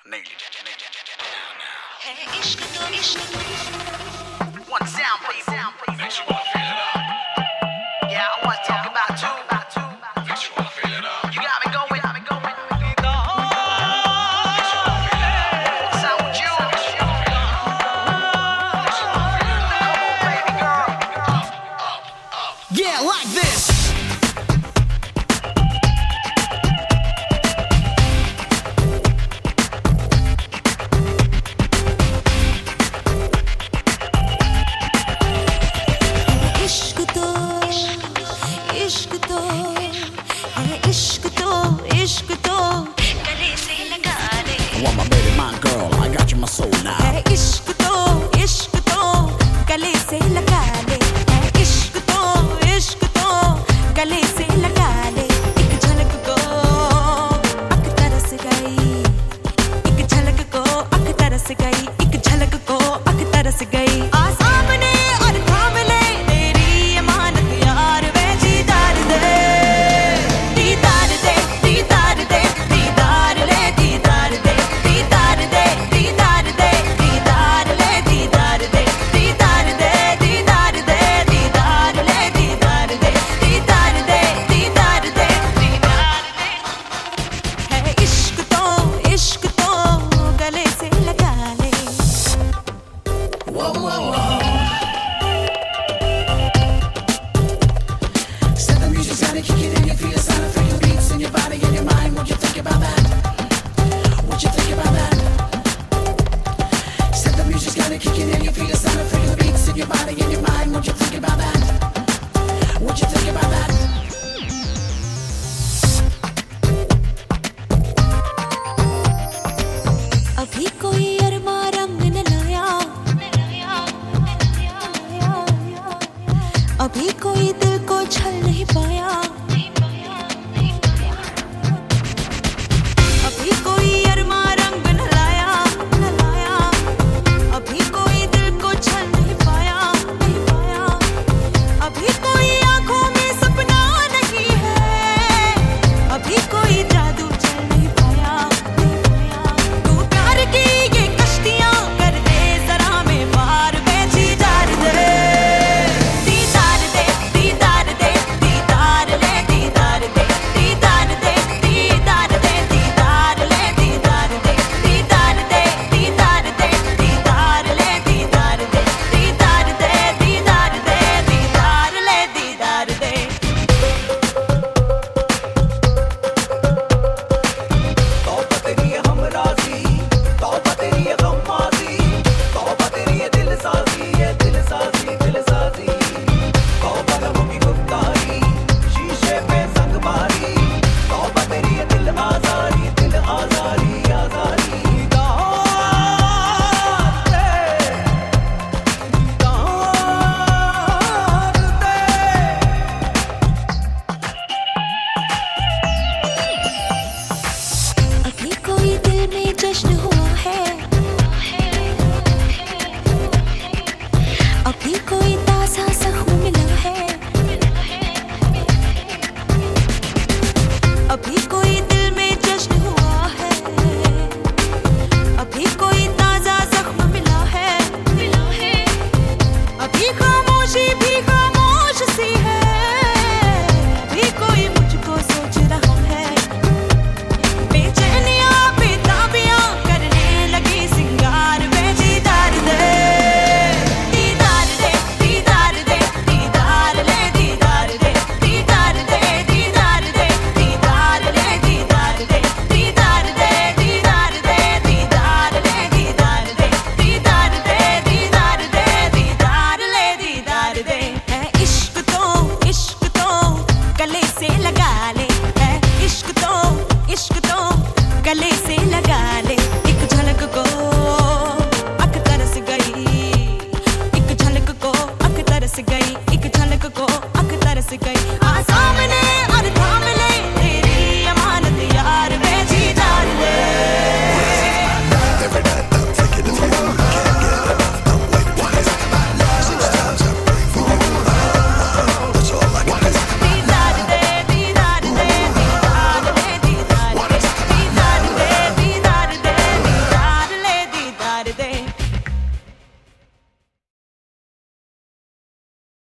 Nail it. है इश्क तो इश्क One sound, please. Makes you wanna feel it up. Yeah, I was talking about you. Makes you wanna feel it up. You got me going. Sound with you. Come on, baby girl. Yeah, like this. इश्क तो गले से लगा ले I want my baby, my girl, I got you, my soul now. है इश्क तो